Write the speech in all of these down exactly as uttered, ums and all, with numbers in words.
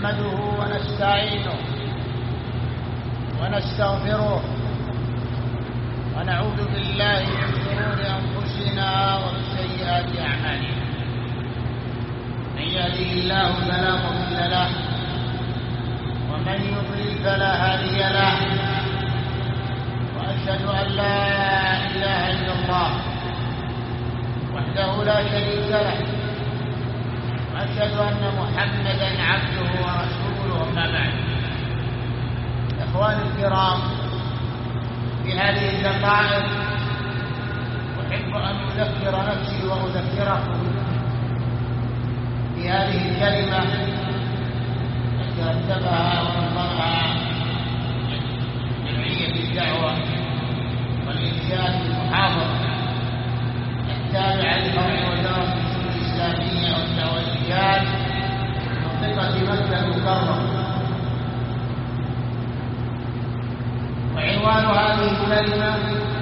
نحمده ونستعينه ونستغفره ونعوذ بالله من شرور أنفسنا ومن سيئات أعمالنا. من يهده الله فلا مضل له ومن يضلل فلا هادي له، وأشهد أن لا إله إلا الله وحده لا شريك له، وأشهد أن محمدا عبده ورسوله. أما بعد، إخواني الكرام، في هذه الدقائق أحب أن أذكر نفسي وأذكركم في هذه الكلمة التي رتبها ونظمها جمعية الدعوة والإرشاد المحافظة التابعة لفرع وزارة الشؤون الإسلامية والدعوة والإرشاد منطقة مكة المكرمة. وعنوان هذه الكلمة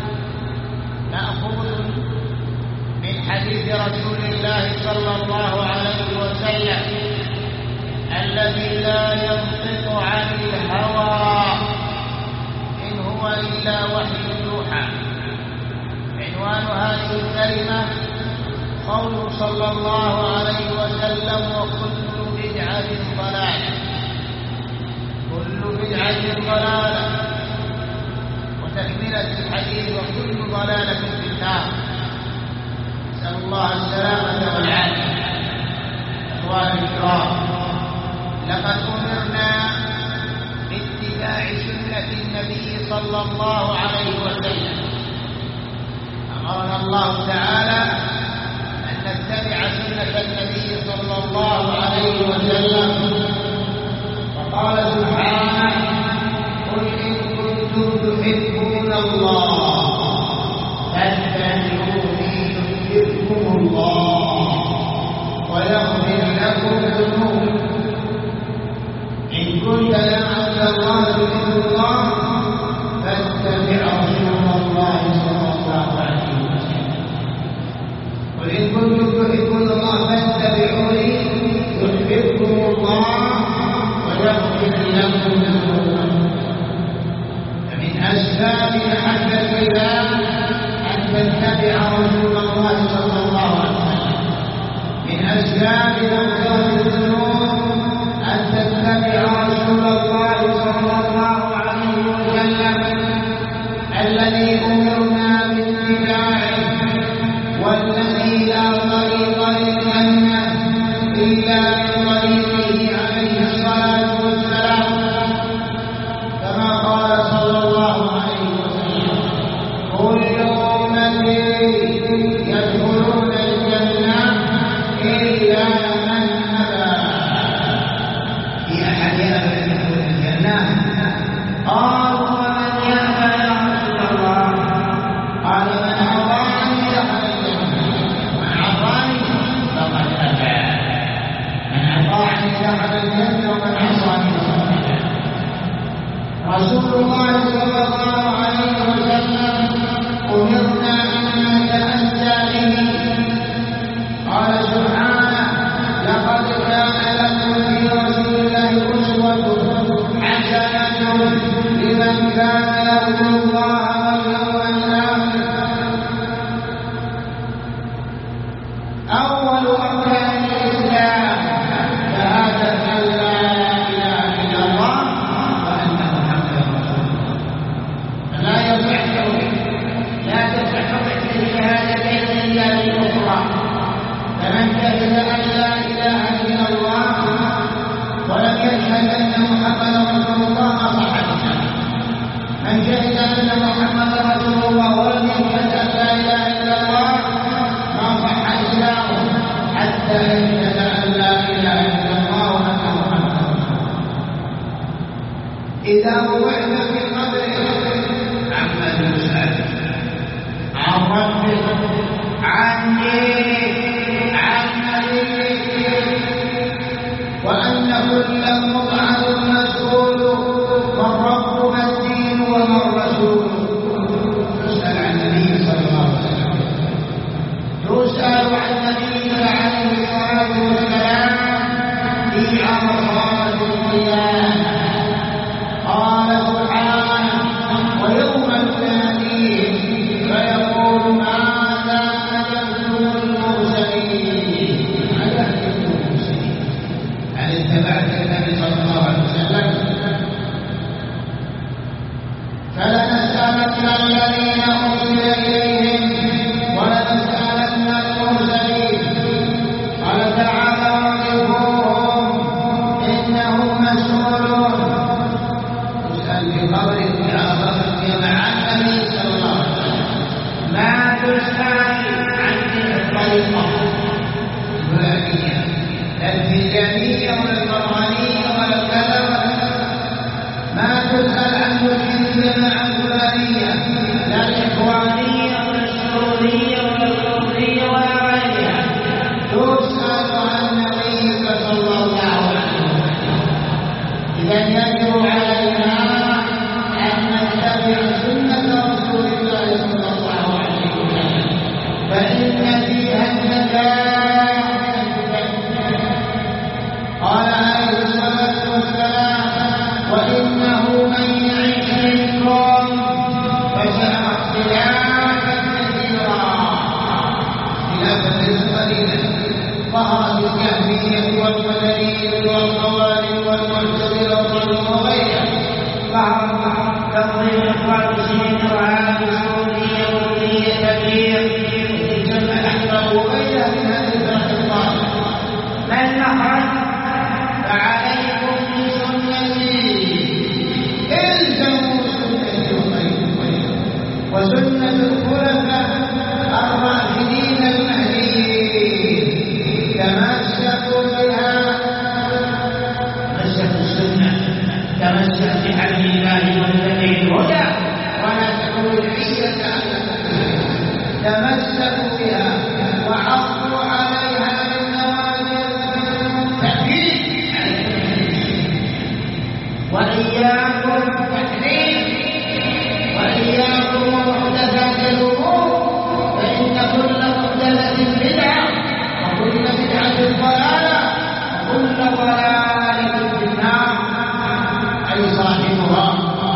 مأخوذ من حديث رسول الله صلى الله عليه وسلم الذي لا ينطق عن الهوى إن هو إلا وحي يوحى. عنوان هذه الكلمة قول صلى الله عليه وسلم: وكل بدعة ضلالة. كل بدعة ضلالة. وتكملة الحديث: وكل ضلالة في النار. نسأل الله السلامة والعافية. أخواني الكرام، لقد أمرنا باتباع سنة النبي صلى الله عليه وسلم. أمرنا الله تعالى أن نتبع سنة النبي صلى الله عليه وسلم، وقال سبحانه: قل إن كنتم تحبون الله فاتبعوني يحببكم الله ويغفر لكم ذنوبكم. إن كنت يا عبد الله تحب الله فاتبع رسول الله صلى الله عليه وسلم. قل إن كنتم تحبون الله فاتبعوني يحببكم الله ويغفر لكم ذنوبكم. فمن أسباب محبة الله أن تتبع رسول الله صلى الله عليه وسلم. من أسباب مغفرة الذنوب أن تتبع رسول الله صلى الله عليه وسلم الذي أمرنا باتباعه، والذي لا طريق للجنة إلا بطريقه عليه الصلاة والسلام، كما قال صلى الله عليه وسلم: كل أمتي يدخلون الجنة إلا من أبى. في أحد يأبى أن يدخل الجنة؟ قالوا: ومن يأبى يا رسول الله؟ قال: من أطاعني دخل الجنة، من عصاني فقد أبى. من أطاعني دخل الجنة ومن عصاني فقد أبى. رسول الله صلى الله عليه وسلم أمرنا أن نتأسى به. قال سبحانه: لقد كان لكم في رسول الله أسوة حسنة لمن كان يرجو الله واليوم الآخر. أول أركان الإسلام شهادة أن لا إله إلا الله وأن محمدا رسول الله. فلا يصح لا تصح إحدى الشهادتين إلا بالأخرى. فمن شهد أن لا إله إلا الله ولم يشهد أن محمدا رسول الله ما صح الإسلام. من شهد أن محمدا رسول الله ولم يشهد أن لا إله إلا الله ما صح إسلامه حتى يشهد أن لا إله إلا الله وأن محمدا رسول الله. إذا وضعت في قبره عمن يسأل عن ربه عن دينه عن نبيه، وأن كل مبعث مسؤول من رب ما الدين وما الرسول. تسأل عن النبي صلى الله عليه وسلم، تسأل عن نبيك عليه الصلاة والسلام في عرصات القيامة. قال سبحانه: ويوم يناديهم فيقول ماذا أجبتم المرسلين. ماذا أجبتم المرسلين؟ هل اتبعت النبي صلى الله عليه وسلم؟ فلنسألن الذين أرسل إليهم ولنسألن المرسلين. قال تعالى: وقفوهم إنهم مسؤولون. تسأل في قبرك بعرض القيامة عن النبي صلى الله عليه وسلم، ما تسأل عن الطريقة الفلانية لا التجارية ولا القرآنية ولا كذا، ما تسأل عن الجماعة الفلانية لا الإخوانية ولا الشرورية ولا الكفرية ولا غيرها، تسأل عن نبيك صلى الله عليه وسلم. إذا يجب علينا أن نتبع سنة رسول الله صلى الله عليه وسلم، فإن فيها النجاة. قال عليه الصلاة والسلام: وإنه من يعش منكم فسيرى اختلافا كثيرا. اختلافا ليس قليلا. ظهرت الجهمية والقدرية والخوارج والمعتزلة وغيرها. ظهر تنظيم القادسية وهذه السعودية وكلية تبليغ وتجمع الأحباب وغيرها من هذه الفرق الظاهرة. ما المخرج؟ فعليكم بسنتي، الزموا سنتي وسنة الخلفاء الراشدين المهديين، تمسكوا بها. تمسكوا السنة، تمسك بحبل الله واتبع الهدى ولا تكن بدعية عنها. تمسكوا بها وعضوا عليها بالنواجذ. تأكيد وإياكم تحريم وإياكم محدثات الأمور، فإن كل محدثة بدعة وكل بدعة ضلالة وكل ضلالة في النار، أي صاحبها.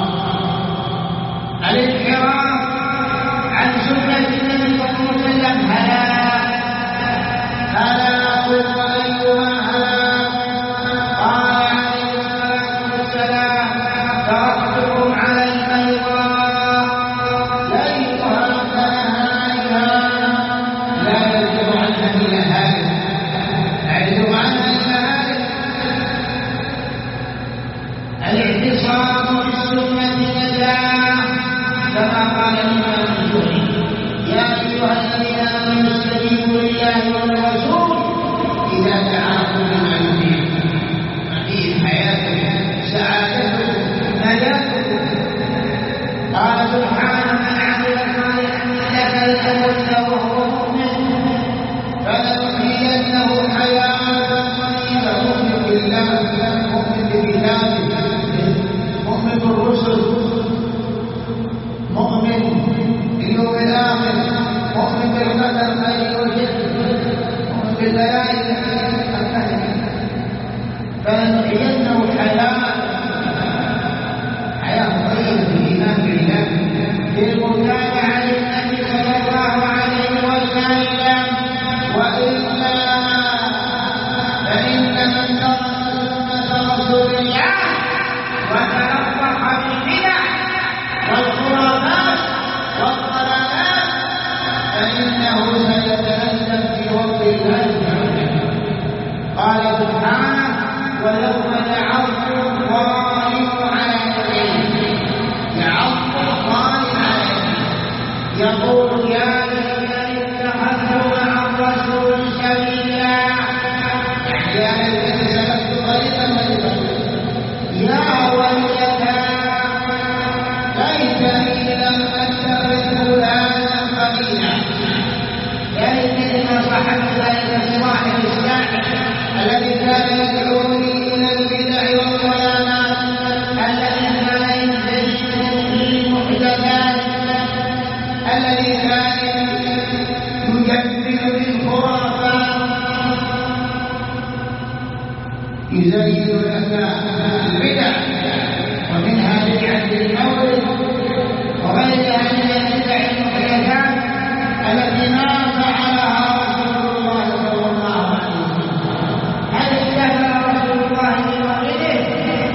الانحراف عن سنة النبي صلى الله عليه وسلم هلاك هلاك وأيها هلاك. قال عليه الصلاة والسلام: تركتكم على البيضاء ليلها كنهارها لا يزيغ عنها إلا هالك. لا يزيغ عنها إلا هالك. الاعتصام بالسنة نجاة، كما قال الإمام الزهري: يا أيها الذين آمنوا استجيبوا لله والرسول إذا دعاكم لما يحييكم. هذه حياتكم، سعادتكم، نجاتكم. قال سبحانه: من عمل صالحا من ذكر أو أنثى وهو مؤمن فلنحيينه حياة طيبة. مؤمن بالله، مؤمن بكتابه، مؤمن بالرسل، مؤمن باليوم الآخر، مؤمن بالقدر خير وشر، مؤمن بالملائكة. فلنحيينه حياة حياة طيبة بالإيمان بالله، بالمتابعة للنبي صلى الله عليه وسلم. وإلا فإن من ترك سنة رسول الله وتلطخ بالبدع والخرافات والضلالات فإنه سيتألم في وقت الله تعالى. قال سبحانه: ويوم يعض الظالم على يديه. يعض الظالم على يديه يقول: يا ليتني اتخذت مع الرسول سبيلا. يا ليتني سلكت طريقا غيره. يا ويلتى ليتني لم اتخذ فلانا خليلا. يا ليتني ما صاحبت ذلك الصاحب الساحر الذي كان يدعوني الى البدع والضلالات، الذي كان يزين بالمحدثات، الذي كان يجدد بالخرافات، يزين لك البدع، ومنها بدعة المولد وغيرها من البدع المحدثات التي ما فعلها رسول الله صلى الله عليه وسلم. هل احتفل رسول الله بمولده؟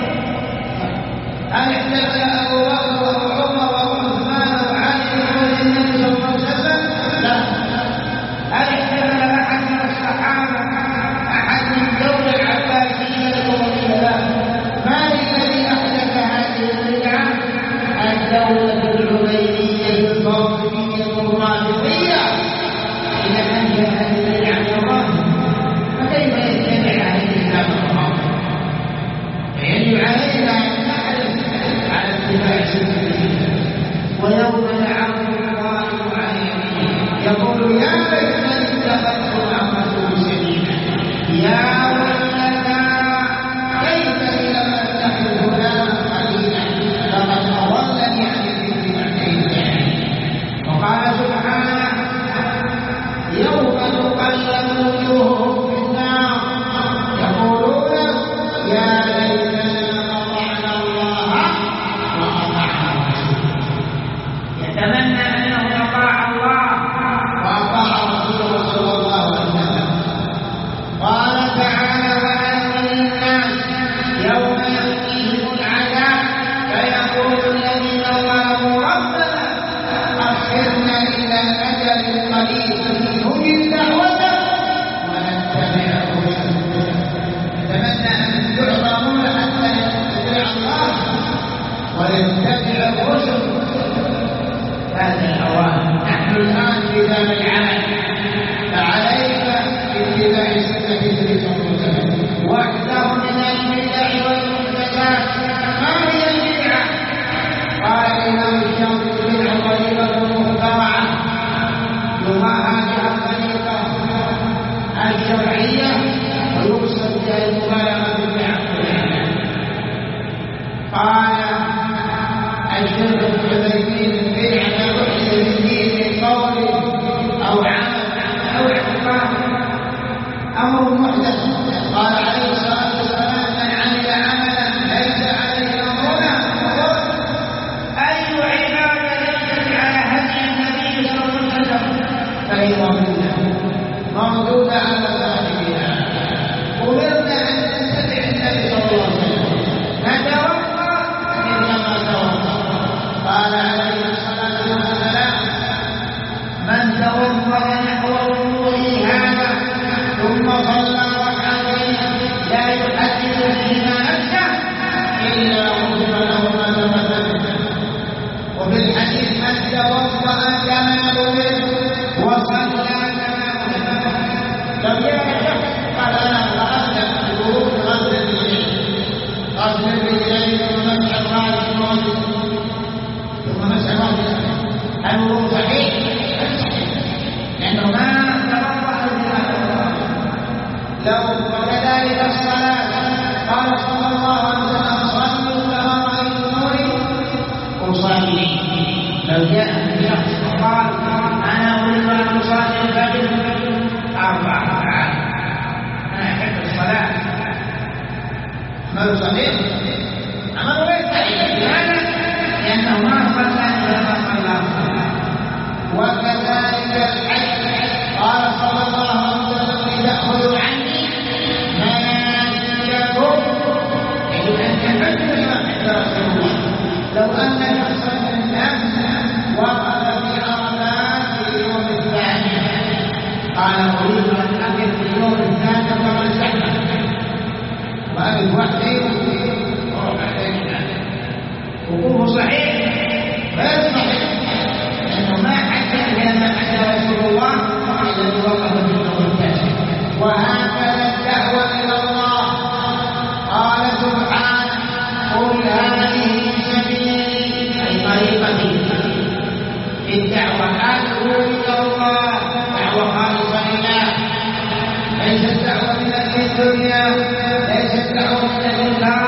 هل احتفل ابو بكر وعمر وعثمان وعلي بمولد النبي صلى الله عليه وسلم؟ لا. هل احتفل احد من الصحابه، احد من الدوله العباسيه بمولده؟ لا. من الذي احدث هذه البدعه؟ الدوله العبيديه الفاطميه الرافضيه. اذا انشا هذه البدعه الرافضه فكيف يتبع هذه الاسلام الرافض؟ فيجب علينا ان نحرص على اتباع سنته. ويوم نعرض القائم عن يمينه يقول يا ليتني اتخذت مع الرسول سبيلا، يا ويلتى ليتني لم اتخذ فلانا خليلا لقد اضلني عن الذكر بعد إذ جاءني. وقال سبحانه يوم تقلب وجوههم في النار يقولون يا ليتنا اطعنا الله واطعنا الرسول. يتمنى انه اطاع الله واطاع رسوله صلى الله عليه وسلم. قال تعالى وأنذر الناس يوم يأتيهم العذاب فيقول الذين ظلموا ربنا أخرنا إلى أجل قريب نجب دعوتك ونتبع الرسل. نتمنى أن تعظمون حتى نتبع الله ونتبع الرسل. هذا الأوان نحن الآن في باب العمل، فعليك باتباع سنة النبي صلى الله عليه وسلم. واحذر من البدع والمحدثات. ما هي البدعة؟ قال الإمام الشافعي البدعة طريقة مخترعة يضاهى بها الطريقة الشرعية ويقصد بها المبالغة في عقلها. قال الشيخ ابن عثيمين البدعة ما أحدث في الدين من قول أو عمل أو اعتقاد أمر محدث. قال عليه الصلاة والسلام من عمل عملا ليس عليه أمرنا أي عبادة ليست على هدي النبي صلى الله عليه وسلم فهي مردودة مردودة على صاحبها. أمرنا أن نتبع النبي صلى الله عليه وسلم نتوقع إنما توقع. قال عليه الصلاة والسلام من توضأ نحو وضوئه هذا ثم صلى ركعتين لا يحدث فيهما نفسه إلا غفر له ما تقدم. وفي الحديث من توضأ كما أمر وصلى كما أمر. لو جاء شخص قال أنا أتأذى بوضوء غسل الرجلين غسل الرجلين ومسح الرأس ثم مسح الرأس، هل هو صحيح؟ لأنه ما توضأ لله. لو وكذلك الصلاة قال صلى الله عليه وسلم صلوا كما رأيتموني أصلي. لو جاء شخص وقال أنا أريد أن أصلي الفجر أربع ركعات، أنا أحب الصلاة، ما يصلي عمله ليس صحيح. لماذا؟ لأنه ما صلى إلا ما صلى. وكذلك الحج قال صلى الله عليه وسلم لتأخذوا عني مناسككم، يجب أن تحجوا كما حج رسول الله. لو أن شخصا من الناس وقف في عرفات في اليوم الثاني قال أريد أن أقف في اليوم الثاني ومن زحمة وأقف وحدي وأروح عليه وقوفه صحيح غير صحيح، لأنه ما حج كما حج رسول الله الذي وقف في اليوم التاسع. وهكذا الدعوة إلى الله قال سبحانه قل هذه سبيلي أي طريقتي في الدعوة أدعو إلى الله دعوة خالصة لله، ليست دعوة من أجل الدنيا، ليست دعوة من أجل الآخرة.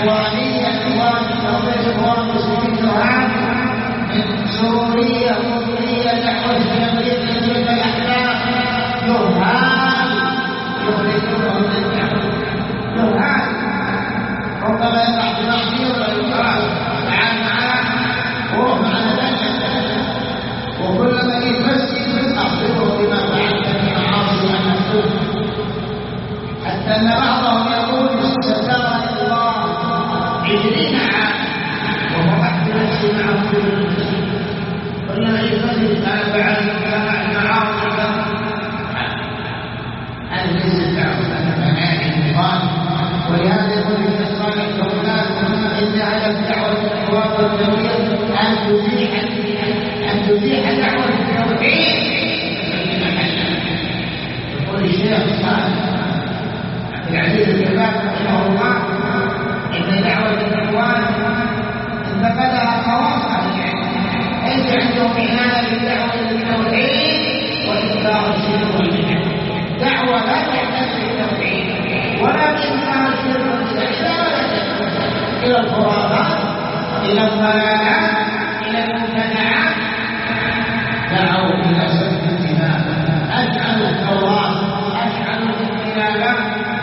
إخوانية إخوان إخوان مسلمين من سورية مصرية دعوة جمعية تنظيم الأحلام يهان يخرجونهم من الدعوة يهان ربما يقع في معصية ولا يقال تعال معنا وروح معنا ذلك وكلما يتمسك أخبره بما فعلت من معاصي أن نفسه حتى أن بعضهم يقول سترى الله عشرين عام وهو أحد نفسه معه في المسجد كلما يتمسك أنا فعلت معاصي هذا ليس الدعوة أنا مناهي النظام ولهذا يقول ابن الصالح فلان إن على الدعوة الإخوان والجمعية أن تزيح أن تزيح دعوة التوحيد يقول الشيخ صالح العزيز الجبار رحمه الله إن دعوة الإخوان انتقدها خواص ليس عندهم إهانة بالدعوة للتوحيد وإنكار الشرك والبدع دعوة لا تحتاج للتوحيد ولا إنكار الشرك والبدع إلى الخرافات إلى الضلالات إلى المبتدعات دعوا إلى سفك الدماء أجعلوا التوراة أجعلوا الانقلابات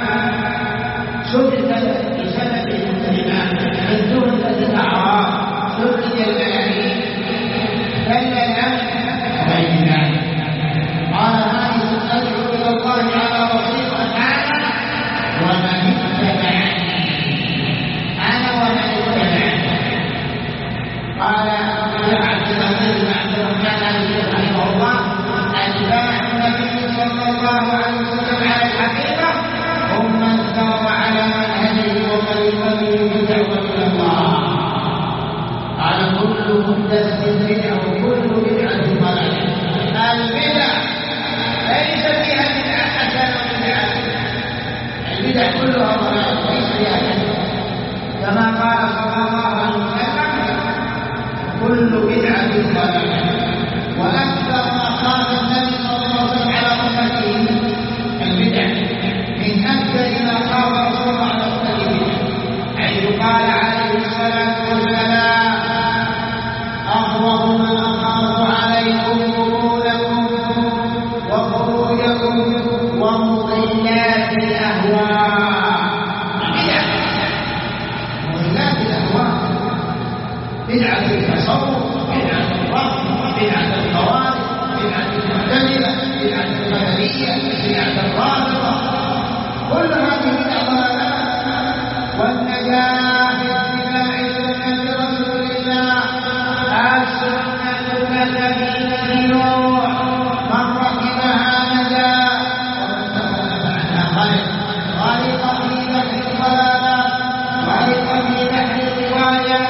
سفك بسبب الدماء انتهكت الأعراض سفك الملايين كلا غير ذلك قال هذه أدعو إلى الله على بصيرة أنا ومن اتبعني أنا ومن اتبعني قال عبد العزيز بن عبد الرحمن رحمه الله أتباع النبي صلى الله عليه وسلم على الحقيقة هم من سار على منهجه وطريقته بالدعوة إلى الله قال كل محدث بدعة وكل بدعة ضلالة البدع ليس فيها بدعة حسنة وبدعة البدع كلها ضلالة ليس فيها حسنة كما قال صلى الله عليه وسلم كل بدعة ضلالة وأكثر ما قال النبي صلى الله عليه وسلم على أمته البدع من أكثر ما قال رسول الله على أمته حيث قال عليه الصلاة والسلام أخوف من أخاف عليكم قبولكم وخروجكم ومضلات الأهواء بدعة مضلات الأهواء بدعة التصوف بدعة الرفض بدعة الخوارج بدعة المعتزلة بدعة القدرية بدعة الرافضة كل هذه بدعة والنجاة باتباع سنة رسول الله السنة كسبيل نوح من ركبها نجا ومن تخلف عنها غرق غرق في بحر الضلالات غرق في بحر الروايات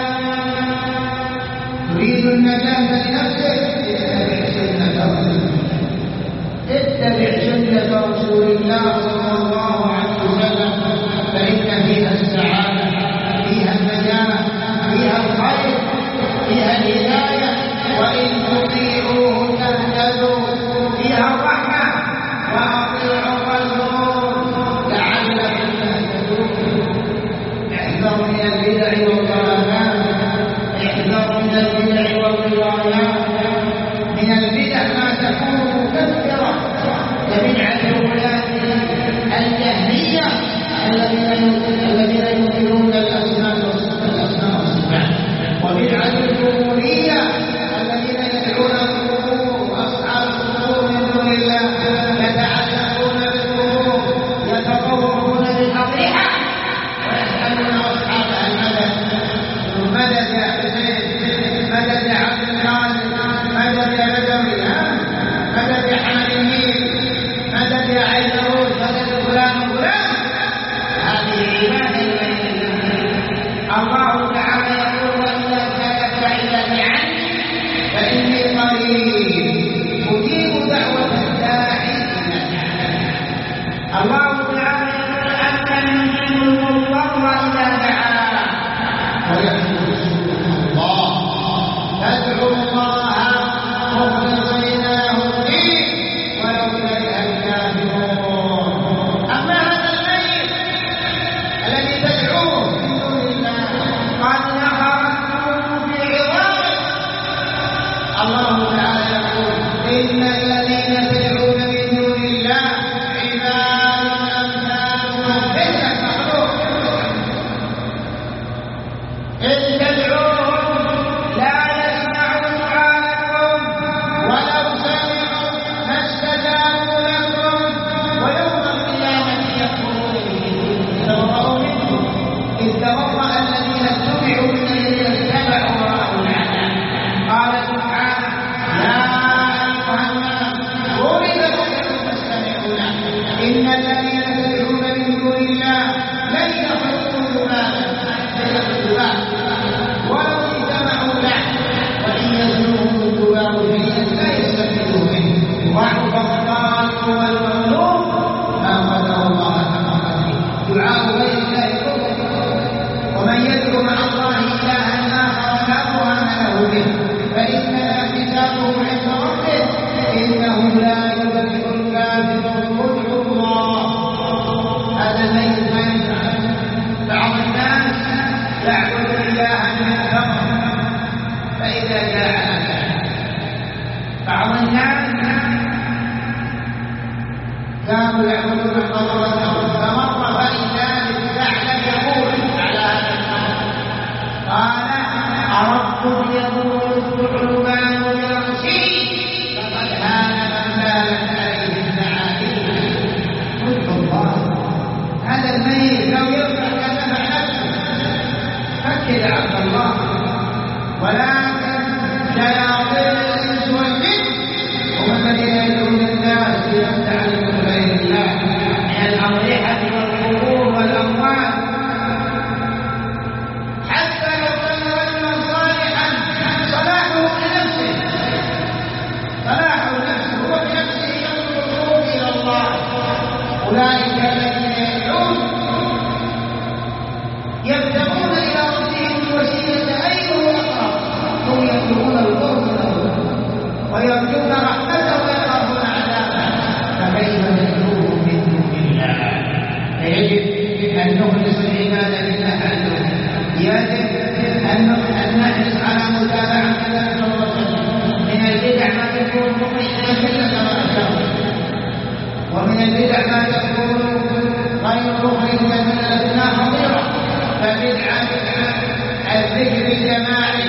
تريد النجاة لنفسك اتبع سنة رسول الله صلى الله عليه وسلم فإن فيها السعادة فيها النجاة فيها الخير فيها الهداية وإن تطيعوه تهتدوا فيها الرحمة وأطيعوا الرسول لعلكم تهتدون احذروا من البدع والضلالات احذروا من البدع والروايات من البدع ما تكون مكفرة كبدعة الولاة الجهمية الذين ينكرون الأسماء والصفات وبدعة القبورية الذين يدعون القبور أصحاب القبور من دون الله يتعلقون بالقبور يتطوعون بالأضرحة ويسألون أصحابها المدد مدد يا حسين مدد يا عبد الخالق مدد يا بدوي مدد يا حمد النيل مدد يا عيدروس مدد فلان وفلان هذه عبادة الله تعالى يقول وإذا سألك عبادي عني فإني قريب أجيب دعوة الداعي إذا دعاني الله تعالى يقول أمن يجيب المضطر إذا دعاه ويحفظ الله فادعوا الله مخلصين له الدين ولو كره الكافرون أما هذا الليل الذي تدعوه من دون الله قد نخرتم في عظامه. الله تعالى يقول إن الذين تدعون من دون الله عباد أمثالكم. ليس مخلوق. إن تدعوهم لا يسمعوا دعاءكم ولو سمعوا ما استجابوا لكم ويوم القيامة يكفرون به. تبرأوا منكم إذ تبرأ الذين اتبعوا من الذين اتبعوا ورأوا العذاب. قال سبحانه يا أيها الناس ضرب مثل فاستمعوا له إن الذين تدعون من دون الله لن يخلقوا ذبابا ولو اجتمعوا له وإن يزلهم الذباب شيئا لا يستفيدوا منه ضعف الطالب والمطلوب ما قدر الله حق قدره. دعاء غير الله كفر ومن يدعو مع الله إلها آخر لا برهان له به فإنما حسابه عند ربه إنه لا يفلح الكافرون. ادعوا الله. هذا الميت ما ينفع. بعض الناس يعبد إلها من الثمر فإذا جاء أجله. بعض الناس كانوا يعبدون القبر أو الثمر فإذا الثعلب يقول على هذا الثمر قال أردت يقول الثعلبان برأسي فقد هان من بالت عليه الثعالب. ادعوا الله. هذا الميت لو يرفع كنفع نفسه فكر عبد الله. ولكن شياطين الإنس والجن هم الذين يدعون الناس ليستعلموا غير الله من الأضرحة والقبور والأموال. حتى لو كان رجلا صالحا صلاحه لنفسه صلاحه لنفسه هو بنفسه يطلب الخروج إلى الله. أولئك الذين يدعون يبتغون إلى ربهم الوسيلة أيهم أقرب. هم يطلبون القرب له ويرجون رحمته ويخافون عذابه. فكيف ندعوهم من دون الله؟ فيجب أن نخلص العبادة لله عز وجل. يجب أن نحرص على متابعة النبي صلى الله عليه وسلم. من البدع ما تكون مخرجا كما أشار ومن البدع ما تكون غير مخرجا من الأثناء خطيرة. فبدعة الذكر الجماعي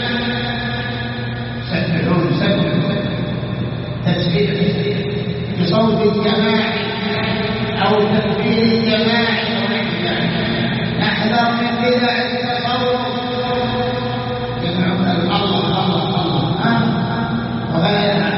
سبحون سبحون تسبيح بصوت الجماعي أو تكبير الجماعي. نحذر من بدع التصوف يدعون الله الله الله وغيرها.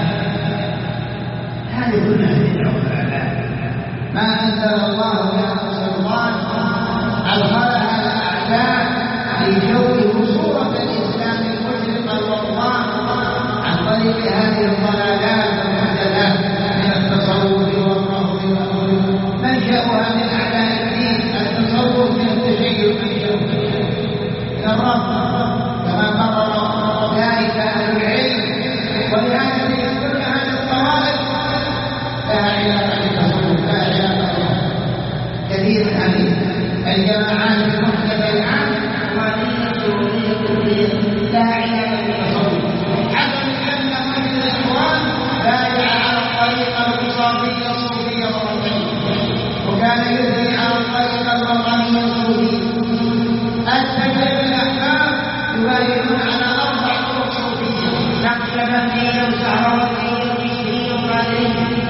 هذه كلها بدع وضلال ما أنزل الله بها سلطان أدخلها الأعداء لجوه صورة الإسلام المشرقة والله عن طريق هذه الضلالات والمحدثات من التصوف والرفض والغلو. منشأها من أعداء الدين. التصوف من التشيع منشأه من الرفض كما قرر ذلك أهل العلم. ولهذا كل هذه الطوائف لها علاقة بالتصوف لها علاقة كثير حديث. الجماعات المحدثة الآن إخوانية سرورية كلية لها علاقة بالتصوف. حتى أن مثل الإخوان بايع على الطريقة الوصافية الصوفية الربانية وكان يثني على الطريقة الربانية الصوفية. التجربة الأحباب يبايعون على أربع طرق صوفية نقشبندية وسهروردية وشيشتية وقادرية.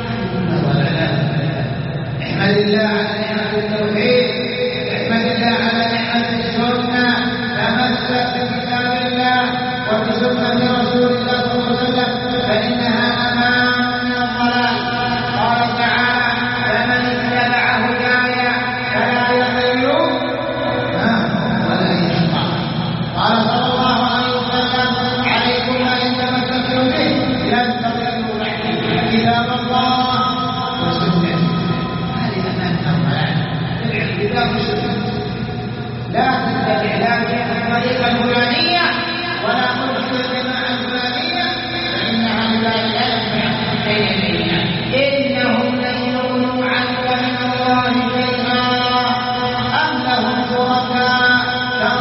احمد الله على نعمة التوحيد. احمد الله على نعمة السنة. تمسك بكتاب الله وبسنة رسول الله صلى الله عليه وسلم فإنها أمان من الضلال. قال تعالى فمن اتبع هدايا فلا يضل ولا يشقى. قال صلى الله عليه وسلم عليكم ما إن تمسكتم به لن تضلوا بعدي كتاب الله وسنته. لا تتبع لا الطريقة الفلانية ولا مرشد الجماعة الفلانية فإنها لا ينفع بين إنهم لن يغنوا عنك من الله شيئا أم لهم شركاء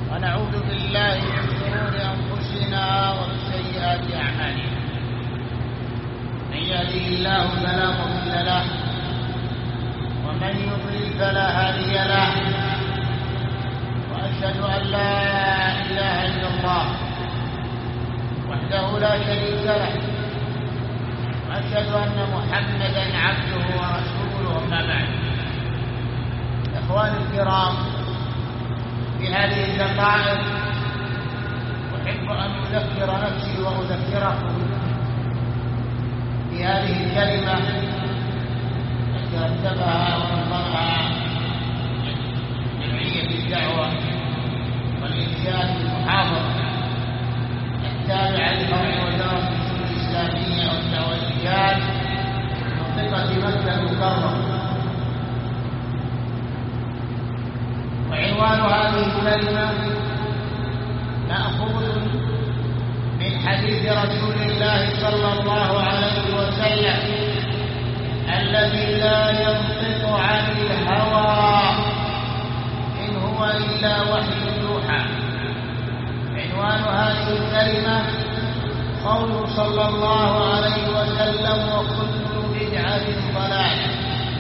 ونعوذ بالله من شرور أنفسنا ومن سيئات أعمالنا. من يهده الله فلا مضل له ومن يضلل فلا هادي له، وأشهد أن لا إله إلا الله وحده لا شريك له، وأشهد أن محمدا عبده ورسوله. أما بعد، إخواني الكرام، في هذه الدقائق أحب أن أذكر نفسي وأذكركم في هذه الكلمة التي رتبها ونظمها جمعية الدعوة والإرشاد المحافظة التابعة لفرع وزارة الشؤون الإسلامية والدعوة والإرشاد منطقة مكة المكرمة. وعنوان هذه الكلمة مأخوذ من حديث رسول الله صلى الله عليه وسلم الذي لا ينطق عن الهوى إن هو إلا وحي يوحى. عنوان هذه الكلمة قوله صلى الله عليه وسلم: وكل بدعة ضلالة.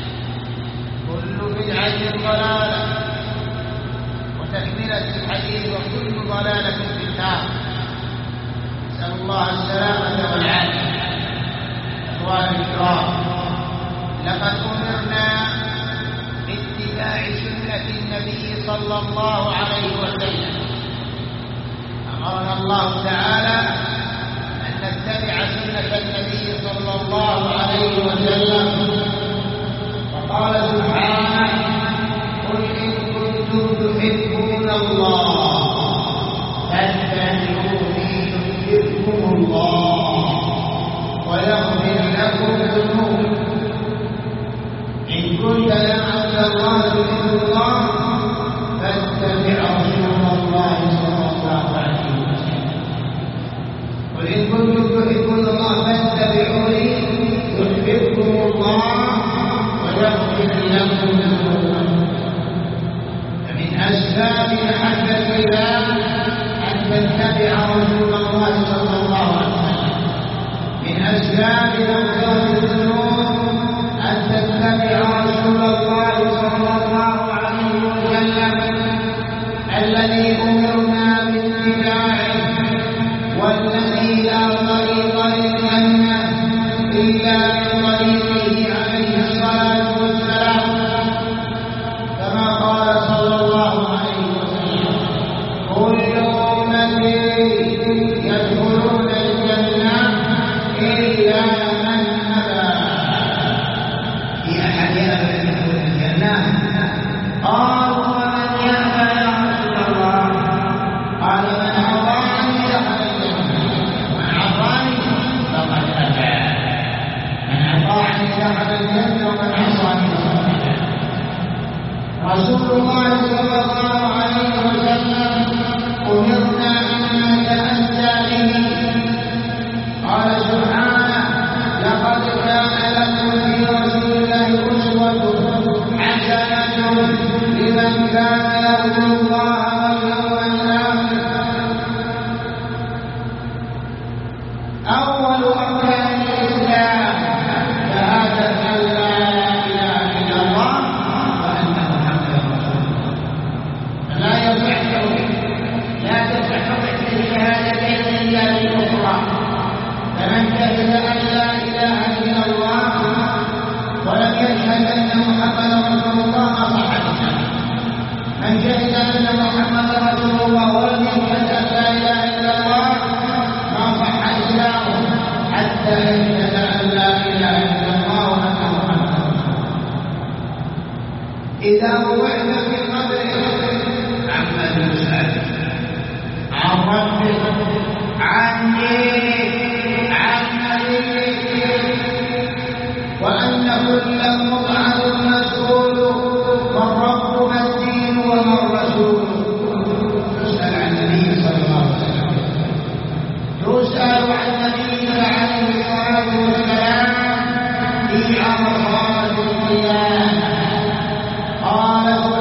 كل بدعة ضلالة. وتكملة الحديث: وكل ضلالة في النار. نسأل الله السلامة والعافية. أخواني الكرام، لقد أمرنا باتباع سنة النبي صلى الله عليه وسلم. أمرنا الله تعالى أن نتبع سنة النبي صلى الله عليه وسلم، وقال سبحانه: قل إن كنتم تحبون الله فاتبعوني يحببكم الله ويغفر لكم ذنوبكم. إن كنت يا عبد الله تحب الله فاتبع رسول الله صلى الله عليه وسلم. قل إن كنتم تحبون الله فاتبعوني يحببكم الله ويغفر لكم ذنوبكم. فمن أسباب محبة الله أن تتبع رسول الله صلى الله عليه وسلم. من أسباب مغفرة الذنوب أن تتبع رسول الله صلى الله عليه وسلم الذي أمرنا باتباعه، والذي لا طريق للجنة إلا بطريقه عليه الصلاة والسلام، كما قال صلى الله عليه وسلم: كل أمتي يدخلون الجنة إلا من أبى. في أحد يأبى أن يدخل الجنة؟ قالوا: ومن يأبى يا رسول الله؟ قال: من أطاعني دخل الجنة، من عصاني فقد أبى. من أطاعني دخل الجنة ومن عصاني فقد أبى. رسول الله صلى الله عليه وسلم أمرنا أن نتأسى به. قال سبحانه: لقد كان لكم في رسول الله أسوة حسنة لمن كان يرجو الله واليوم الآخر. أول أركان الإسلام شهادة أن لا إله إلا الله وأن محمدا رسول الله. فلا يصح توحيد، لا تصح توحيد الشهادتين إلا بالأخرى. فمن شهد أن لا إله إلا الله ولم يشهد أن محمدا رسول الله ما صح الإسلام. من شهد أن محمدا رسول الله ولم يشهد أن لا إله إلا الله ما صح إسلامه حتى يشهد أن لا إله إلا الله وأن محمدا رسول الله. إذا وضعنا في قبره عما يسأل عن ربه، عن دينه، عن نبيه، وأن كل مبعث مسؤول: من رب، ما الدين، وما الرسول. تسأل عن النبي صلى الله عليه وسلم، تسأل عن نبيك عليه الصلاة والسلام في عرصات القيامة. قال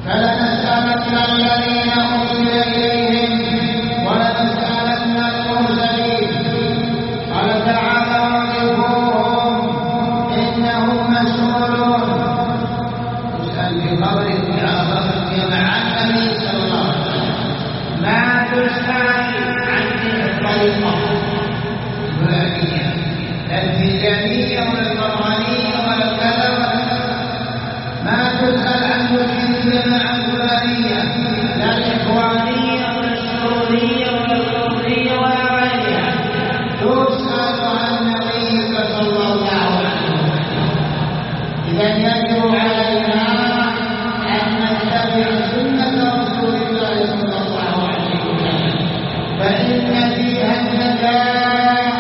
فلنسألن الذين أرسل إليهم ولنسألن المرسلين. قال تعالى وقفوهم إنهم مسؤولون. تسأل في قبرك على قبرك مع النبي صلى الله عليه وسلم، ما تسأل عن الطريقة الفلانية التجارية ولا القرآنية ولا كذا، ما تسأل عن الجماعة الفلانية لا الإخوانية ولا السعودية ولا القبرية ولا غيرها، تسأل عن نبيك صلى الله عليه وسلم. إذا يجب علينا أن نتبع سنة رسول الله صلى الله عليه وسلم، فإن فيها النجاة.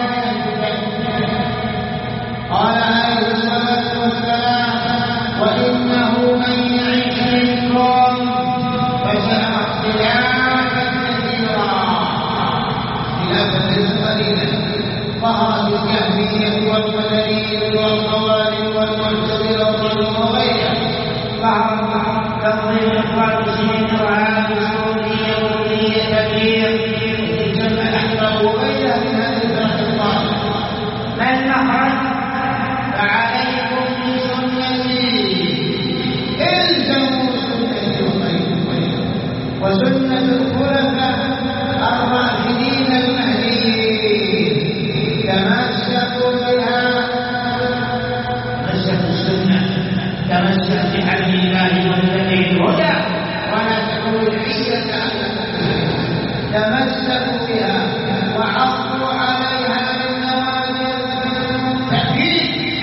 قال عليه الصلاة والسلام: وإنه من يعش منكم فسيرى اختلافا كثيرا. اختلافا قليلا ظهر الجهمية والقدرية والخوارج والمعتزلة وغيرها، ظهر تنظيم القادسية وهذه السعودية والدية كثير تجمع الأحباب وغيرها من هذه الفرق. ما المخرج؟ فعليكم بسنتي، الزموا سنتي وسنة الخلفاء الراشدين المهديين، تمسكوا بها. تمسكوا السنة، تمسك بحبل الله واتبع الهدى ولا تكونوا العية على تمسكوا بها وعضوا عليها بالنواجذ. تأكيد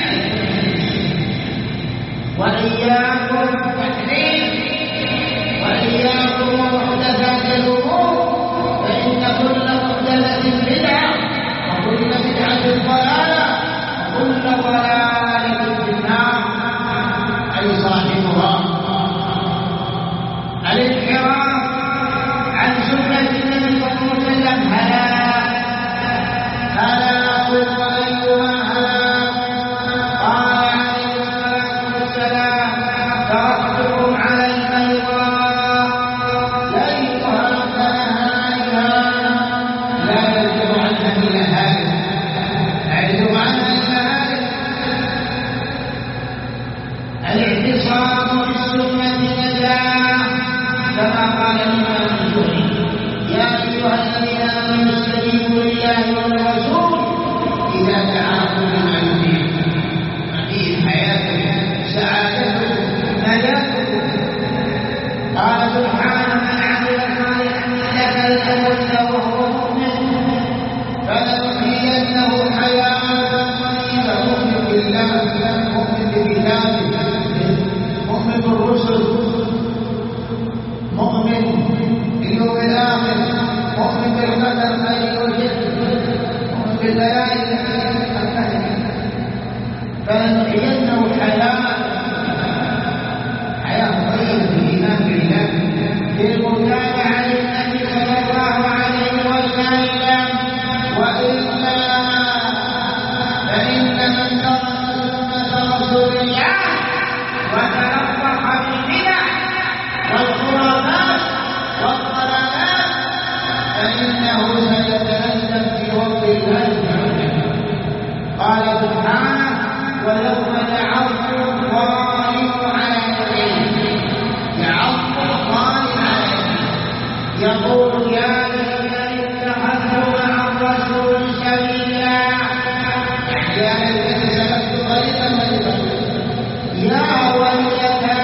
وإياكم التحريم وإياكم محدثات الأمور، فإن كل محدثة بدعة وكل بدعة ضلالة وكل ضلالة في النار، أي صاحبها. الانحراف عن سنة النبي صلى الله عليه وسلم هلاك هلاك وأيها هلاك. قال عليه الصلاة والسلام: تركتكم على البيضاء ليلها كنهارها لا يزيغ عنها إلا هالك، لا يزيغ عنها إلا هالك. الاعتصام بالسنة نجاة، كما قال الإمام الزهري: يا أيها الذين آمنوا استجيبوا لله والرسول إذا دعاكم لما يحييكم. فيه حياتكم، سعادتكم، نجاتكم. قال سبحانه: من عمل صالحا من ذكر أو أنثى وهو مؤمن فلنحيينه حياة طيبة. مؤمن بالله، مؤمن بكتابه، مؤمن بالرسل، مؤمن باليوم الآخر، مؤمن بالقدر خير وشر، مؤمن بالليالي التي فلنحيينه حياة حياة طيبة بالإيمان بالله، بالمتابعة للنبي صلى الله عليه وسلم. وإلا فإن من ترك سنة رسول الله وتلقح بالبدع والخرافات والضلالات فإنه سيتألم في وقت الله. قال سبحانه: ويوم يعض الظالم على يديه، يعض الظالم على يديه يقول: يا ليتني اتخذت مع الرسول سبيلا. يا ليتني سلكت طريقا غيره، يا ويلتى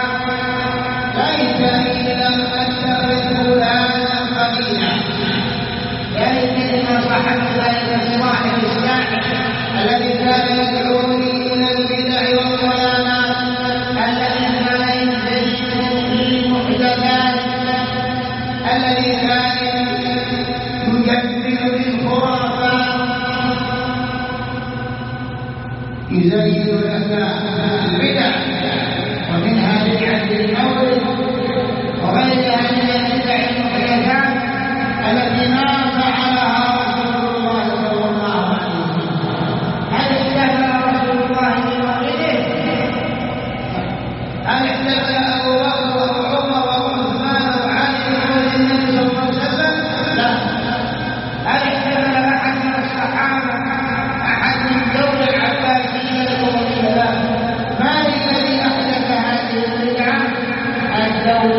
ليتني لم اتخذ فلانا قليلا. يا ليتني ما صاحبت ذلك الصاحب الساحر الذي كان يدعوني الى البدع والضلالات، الذي كان يزين للمحدثات، الذي كان يجدد بالخرافات، يزين لك البدع، ومنها بدعة المولد وغيرها من البدع المحدثات التي ما فعلها رسول الله صلى الله عليه وسلم. هل احتفل رسول الله بمولده؟ هل احتفل أبو بكر وعمر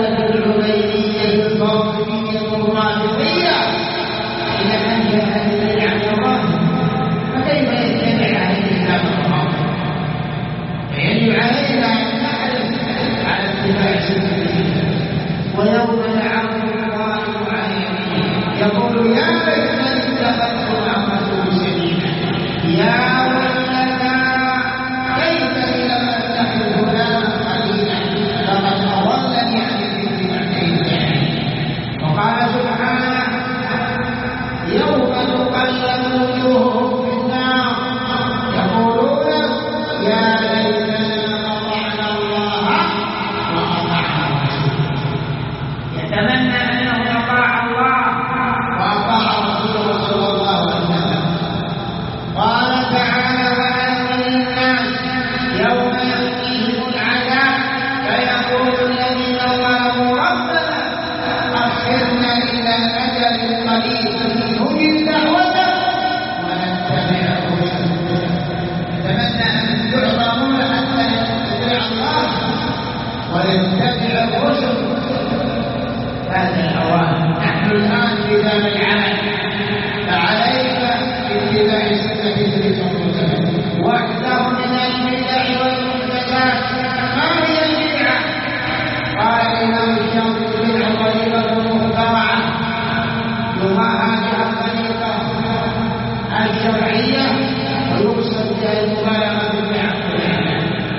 الدولة العبيدية الباطنية الرافضية إلى أن جاء الدليل عن الله، فكيف يتبع عليه الإسلام الرافض؟ فيجب علينا أن نحرص على اتباع سنته. ويوم يعرض الظالم على يمينه يقول يا ليتني اتخذت مع الرسول سبيلا، يا ويلتى ليتني لم اتخذ فلانا خليلا لقد اضلني عن الذكر بعد إذ جاءني. وقال سبحانه يوم تقلب وجوههم في النار يقولون يا ليتنا اطعنا الله واطعنا الرسول. يتمنى انه اطاع الله واطاع رسوله صلى الله عليه وسلم. قال تعالى وأن للناس يوم يأتيهم العذاب فيقول الذين ظلموا ربنا أخرنا إلى أجل قريب نجب دعوته ونتبع الرسل. نتمنى أن تعظمون حتى نتبع الله ونتبع الرسل. هذا الأوان نحن الآن في باب العمل، فعليك باتباع سنة النبي صلى الله عليه وسلم. واحذر من البدع والمحدثات. ما هي البدعة؟ قال الإمام الشافعي البدعة طريقة مخترعة يضاهى بها الطريقة الشرعية ويقصد بها المبالغة بالعقل.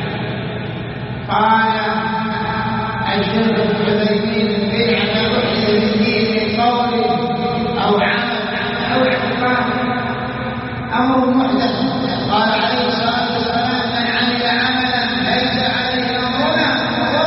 قال الشيخ ابن عثيمين البدعة ما أحدث في الدين من قول أو عمل أو اعتقاد أمر محدث. قال عليه الصلاة والسلام من عمل عملا ليس عليه أمرنا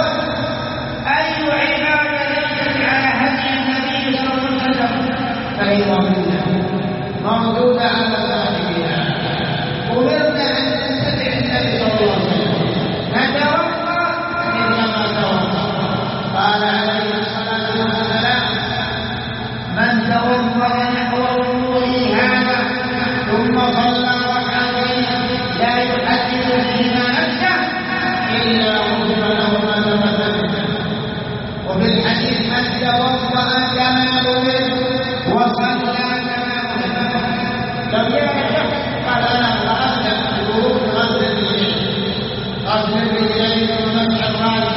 أي عبادة ليست على هدي النبي صلى الله عليه وسلم فهي مردودة مردودة على صاحبها. أمرنا أن نتبع النبي صلى الله عليه وسلم نتوقع إنما توقع. قال عليه الصلاة والسلام من توضأ نحو وضوئه هذا ثم صلى ركعتين لا يحدث فيما نفسه إلا غفر له ما تقدم. وفي الحديث من توضأ كما أمر وصلى كما أمر. لو جاء شخص قال أنا غسلت الوضوء غسل الرجلين غسل الرجلين ثم مسح الرأس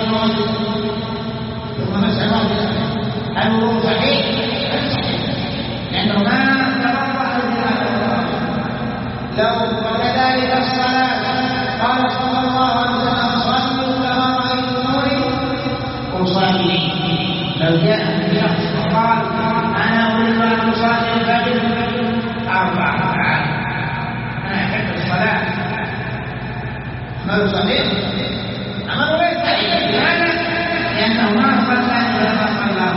ثم مسح الرأس، هل الوضوء صحيح؟ لأنه ما توضأ بما لو. وكذلك الصلاة قال صلى الله عليه وسلم صلوا كما رأيتموني أصلي. لو جاء شخص وقال أنا أريد أن أصلي الفجر أربع ركعات أنا أحب الصلاة، عمل صحيح؟ عمل غير صحيح. لماذا؟ لأنه ما صلى كما صلى.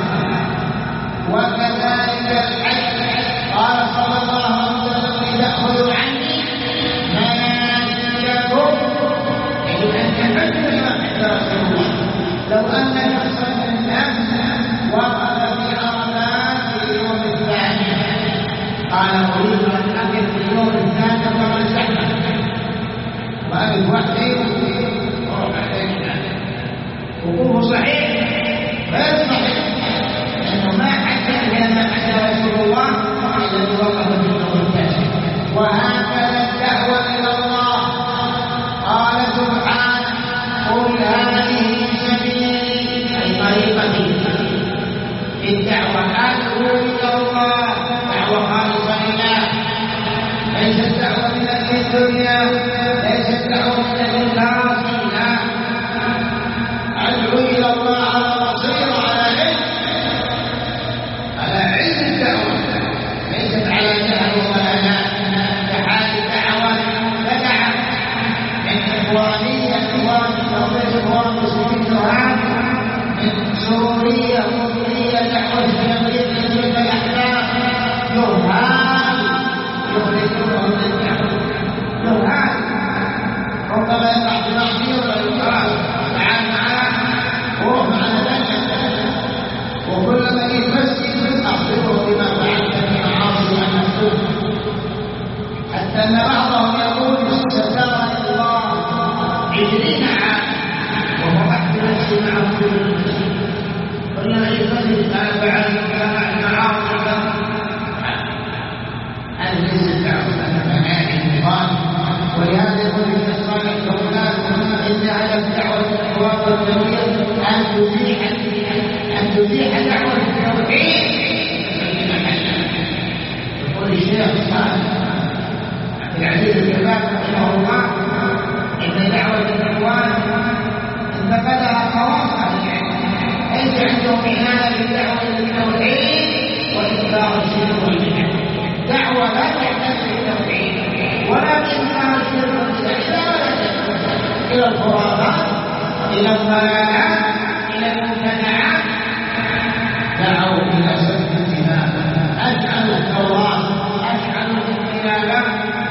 وكذلك الحج قال صلى الله عليه وسلم لتأخذوا عني مناسككم، يجب أن تحجوا ما حج رسول الله. لو أن شخصا من الناس وقف في عرفات في اليوم الثاني قال أريد أن أقف في اليوم الثاني ومن زحمة وأقف وحدي وربع بيننا وقوفه صحيح غير صحيح، لأنه ما حج إلا ما حج رسول الله الذي وقف في اليوم التاسع. وهكذا الدعوة إلى الله قال سبحانه قل هذه سبيلي أي طريقتي في الدعوة أدعو إلى الله دعوة خالصة لله، ليست دعوة من أجل الدنيا، ليست دعوة من أجل الكراسي، لا، أدعو إلى الله على بصيرة على علم، على علم الدعوة، ليست على جهل ولا لا. والذين يصلي تابعا معاصي هذه ليست دعوة مناهج النظام. ولهذا يقول ابن الصالح فهناك إن على الدعوة الأبواب والتوحيد أن تزيح أن تزيح دعوة التوحيد. يقول الشيخ صالح عبد العزيز الجبار رحمه الله إن دعوة الإخوان انتقلها خواص ليس عندهم عناية بالدعوة للتوحيد وإنكار الشرك والبدع. دعوة لا تحتاج للتوحيد ولا إنكار الشرك والبدع إلى الخرافات إلى الضلالات إلى المبتدعات. دعوا إلى سفك الدماء، أجعلوا التوراة أجعلوا الانقلابات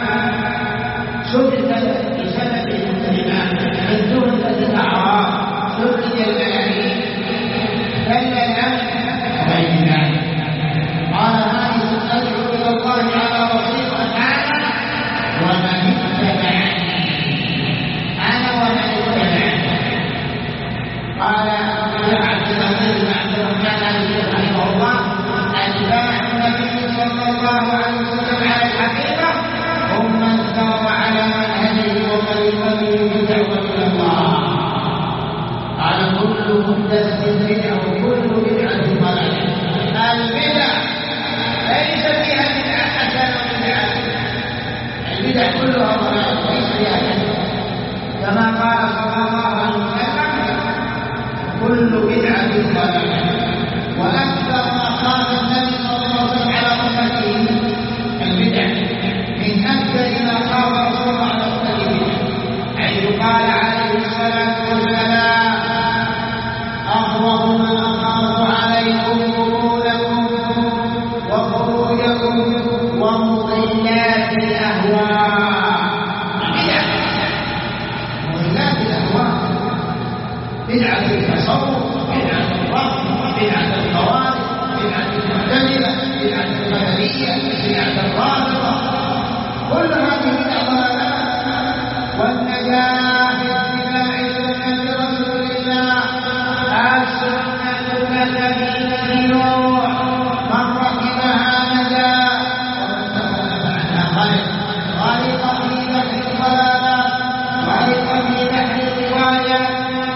سفكت بسبب الدماء، انتهكت الأعراض، سفكت الملايين، كلا غير ذلك. قال هذه أدعو إلى الله على بصيرة أنا ومن اتبعني، أنا ومن اتبعني. قال عبد العزيز بن عبد الرحمن رحمه الله أتباع النبي صلى الله عليه وسلم على الحقيقة هم من سار على منهجه وطريقته بالدعوة إلى الله. قال كل محدثة بدعة وكل بدعة ضلالة. البدع ليس فيها بدعة حسنة وبدعة، البدع كلها ضلالة ليس فيها حسنة، كما قال صلى الله عليه وسلم كل بدعة ضلالة. وأكثر ما قال النبي صلى الله عليه وسلم على أمته البدع من أكثر ما قال رسول الله على أمته، حيث قال عليه الصلاة والسلام أخوف ما أخاف عليكم قبولكم وخروجكم ومضلات الأهواء. بدعة مضلات الأهواء، بدعة التصوف، بدعة الرفض، بدعة الخوارج، بدعة المعتزلة، بدعة القدرية، بدعة الرافضة، كل هذه بدع ضلالات. والنجاة باتباع سنة رسول الله، السنة التي تدعو من ركبها نجا ومن تخلف عنها غرق. غرق في بحر الضلالات، غرق في بحر الروايات.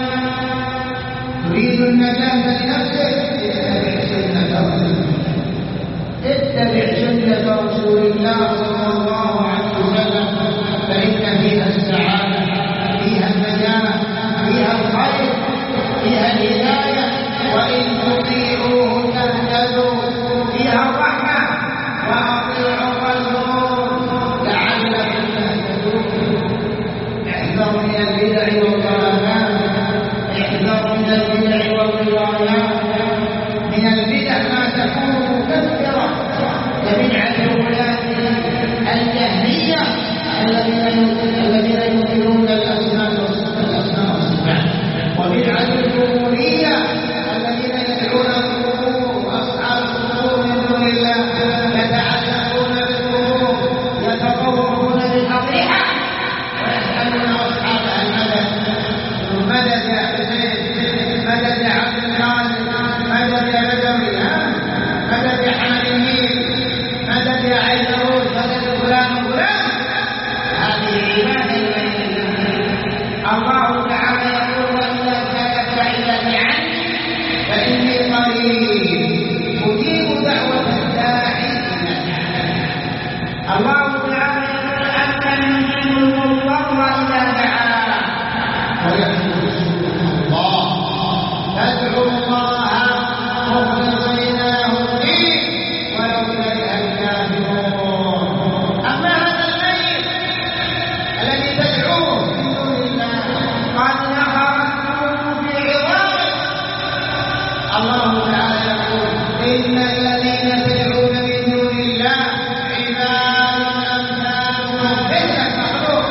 تريد النجاة لنفسك اتبع سنة رسول الله، اتبع سنة رسول الله صلى الله عليه وسلم، فإن فيها السعادة، فيها النجاة، فيها الخير، فيها الهداية، وإن تطيعوه تهتدوا، فيها الرحمة. وأطيعوا الرسول لعلكم تهتدون. احذروا من البدع والضلالات، احذروا من البدع والضلالات. من البدع ما تكون مكفرة كبدعة ولاة الجهمية الذين ينكرون الأسماء والصفات، وبدعة القبورية الذين يدعون القبور وأصحاب القبور من دون الله، يتعلقون بالقبور، يتطوفون بالأضرحة ويسألون أصحابها المدد. مدد يا حسين، مدد يا عبد القادر، مدد يا بدوي، مدد يا حمد النيل، مدد يا عيدروس، مدد فلان وفلان. هذه عبادة الله تعالى يقول وإذا سألك عبادي عني فإني قريب أجيب دعوة الداعي إذا دعاني. الله تعالى يقول أمن يجيب المضطر إذا دعاه ويكشف سوء الله. فادعوا الله مخلصين له الدين ولو كره الكافرون. أما هذا الليل الذي تدعوه من دون الله قد نخرجتم في عظامه. الله تعالى يقول إن الذين تدعون من دون الله عباد أمثالكم. ليس مخلوق،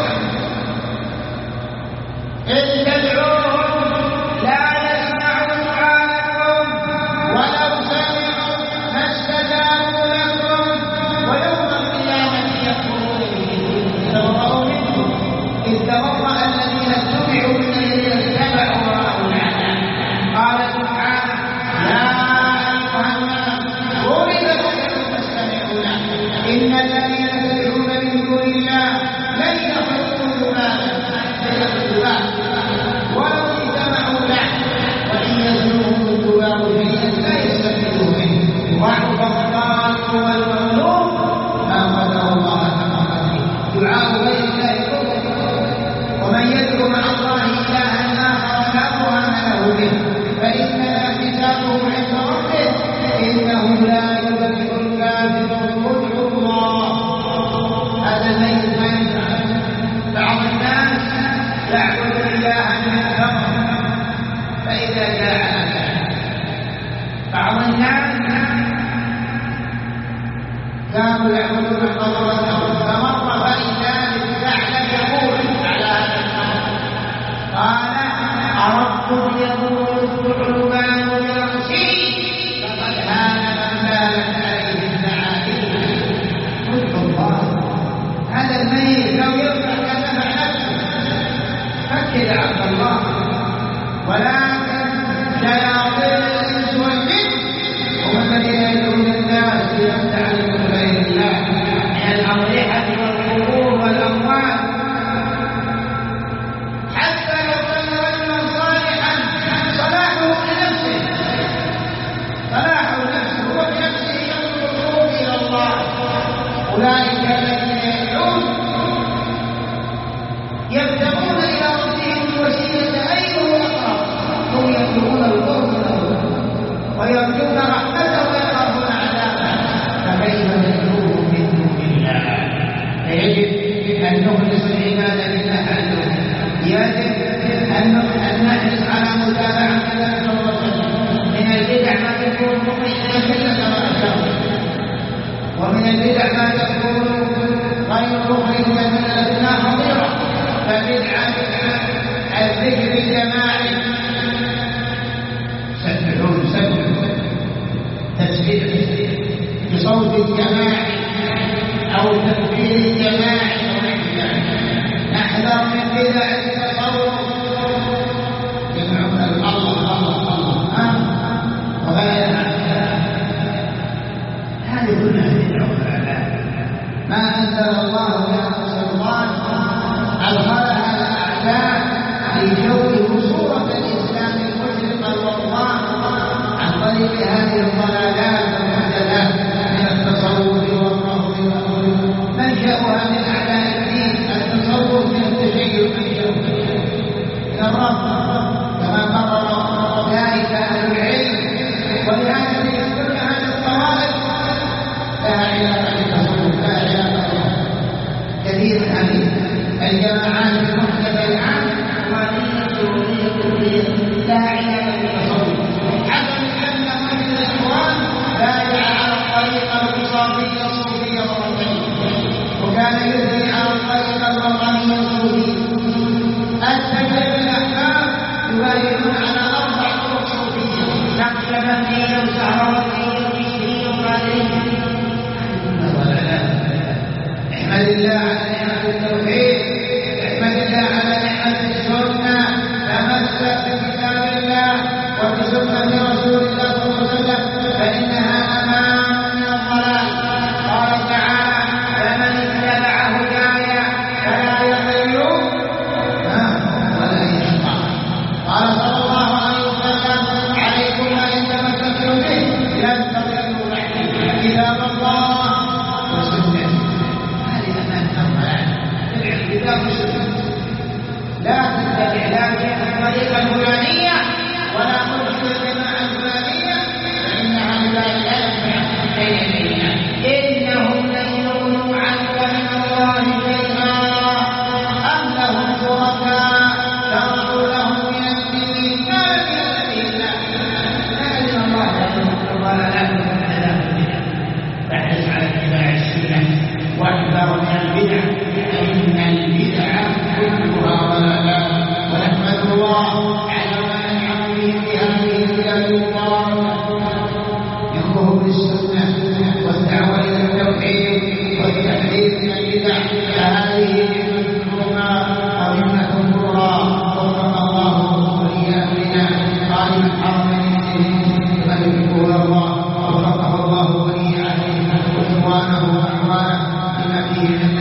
إن تدعوهم لا يسمعوا دعاءكم ولو سمعوا ما استجابوا لكم ويوم القيامة يكفرون به. تبرأوا منكم إذ تبرأ الذين اتبعوا من الذين اتبعوا ورأوا العذاب. قال سبحانه ادعوا الله. هذا الميت ما ينفع. بعض الناس يعبد الله من الفقر فإذا جاء أجله. بعض الناس كانوا يعبدون القبر فمر فإذا بالثعلب يقول على هذا القبر قال أردت يقول الثعلبان برأسي فقد هان من بالت عليه الثعالب. قلت الله هذا الميت لو يرفع كنفع نفسه فكر عبد الله. ولكن شياطين الإنس والجن هم الذين يدعون الناس ليستعلموا غير الله من الأضرحة والقبور والأموات. حتى لو كان رجلا صالحا صلاحه لنفسه صلاحه لنفسه هو بنفسه يطلب إلى الله. أولئك الذين يدعون يبتغون إلى ربهم الوسيلة أيهم أقرب. هم يطلبون القرب له ويرجون رحمته ويخافون عذابه. فكيف ندعوهم من دون الله؟ فيجب أن نخلص العبادة لله عز وجل. يجب أن نحرص على متابعة النبي صلى الله عليه وسلم. من البدع ما تكون مخرجة كما أشرت، ومن البدع ما تكون غير مخرجة من الأبناء خطيرة. فبدعة الذكر الجماعي سبحون سبحون تسبيح بصوت الجماعي أو تكبير الجماعي. نحذر من بدع التصوف يدعون الله الله الله وغيرها. هذه كلها بدع وضلال ما أنزل الله بها سلطان. أدخلها الأعداء لجوده صورة الإسلام المشرقة والله عن طريق هذه الضلالات والمحدثات من التصوف والرفض والغلو. منشأها من أعداء الدين. التصوف من التشيع من الرفض كما قرر ذلك أهل العلم. ولهذا كل هذه الطوائف لها علاقة بالتصوف لها علاقة كثير من هذه الجماعات المحدثة الآن وهي سورية كلية لها علاقة بالتصوف. حتى أن مثل الإخوان بايع على الطريقة الوسطية الصوفية الرقمية وكان يثني على الطريقة الرقمية الصوفية. التجربة الأحباب يبايعون على أربع طرق صوفية: نقشبندية وسهروردية وشيشتية وقادرية. احمد الله على نعمة التوحيد. احمد الله على نعمة السنة. تمسك بكتاب الله وبسنة رسول الله صلى الله عليه وسلم فإنها أمان من الضلال. قال تعالى: فمن اتبع هداي فلا يضل ولا يشقى. قال صلى الله عليه وسلم: عليكم ما إن تمسكتم به لن تضلوا بعدي كتاب الله وسنتي. هذه أمانة الضلال. تبع الكتاب والسنة. لا تتبع لا الطريقة الفلانية ولا مرشد الجماعة الفلانية فإنها لا تنفع بين يدينا. إنهم لن يغنوا عنك من الله شيئا أم لهم شركاء شرعوا لهم من الدين ما لم يأذن الله. لا أذن الله لهم قال لا تتبع. فاحرص على اتباع السنة واحذر من البدع فإن البدع كلها ضلالات. ونحمد الله على ما ننعم به في هذه البلاد المباركة من ظهور السنة والدعوة إلى التوحيد والتحذير من البدع. فهذه نعمة عظيمة كبرى وفق الله ولي أمرنا قائم الحرمين الملك الله وفقه الله ولي عهده وإخوانه وأعوانه بما فيه من